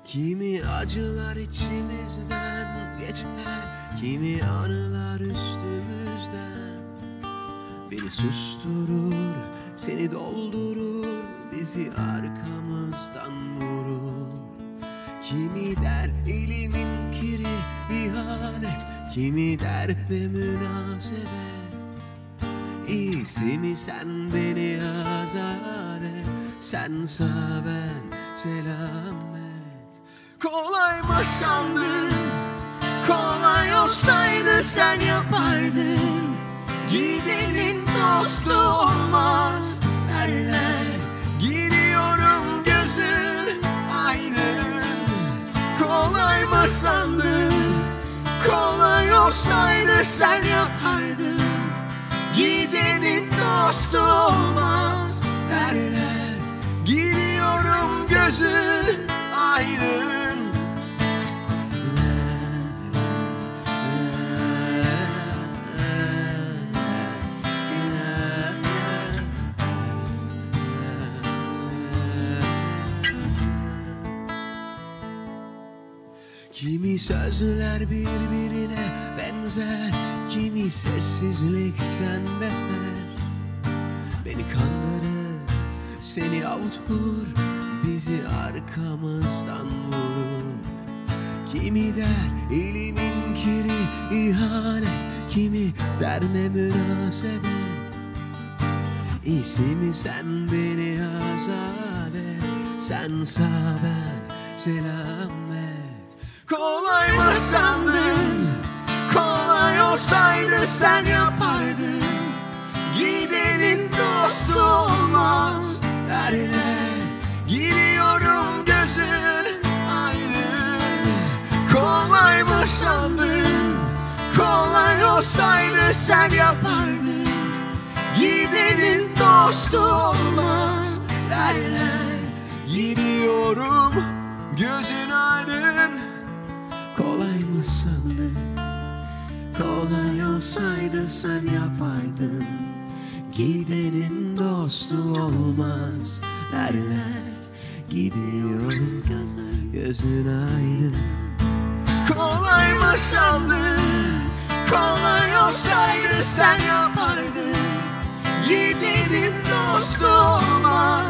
Kimi acılar içimizden geçer, kimi anılar üstümüzden. Beni susturur, seni doldurur, bizi arkamızdan vurur. Kimi der elimin kiri ihanet, kimi der ne münasebet. İyisi mi sen beni azat et, sen sağ ben selamet. Kolay mı sandın, kolay olsaydı sen yapardın. Gidenin dostu olmaz derler, gidiyorum gözün aydın. Kolay mı sandın, kolay olsaydı sen yapardın. Gidenin dostu olmaz derler, gidiyorum gözün aydın. Kimi sözler birbirine benzer, kimi sessizlikten beter. Beni kandırır, seni avutur, bizi arkamızdan vurur. Kimi der elimin kiri ihanet, kimi der ne münasebet. İyisi mi sen beni azat et, sen sağ ben selamet. Kolay mı sandın, kolay olsaydı sen yapardın. Gidenin dostu olmaz derler, gidiyorum gözün aydın. Kolay mı sandın, kolay olsaydı sen yapardın. Gidenin dostu olmaz derler, gidiyorum gözün aydın. Kolay mı sandın, kolay olsaydı sen yapardın. Gidenin dostu olmaz derler, gidiyorum gözün aydın. Kolay mı sandın, kolay olsaydı sen yapardın. Gidenin dostu olmaz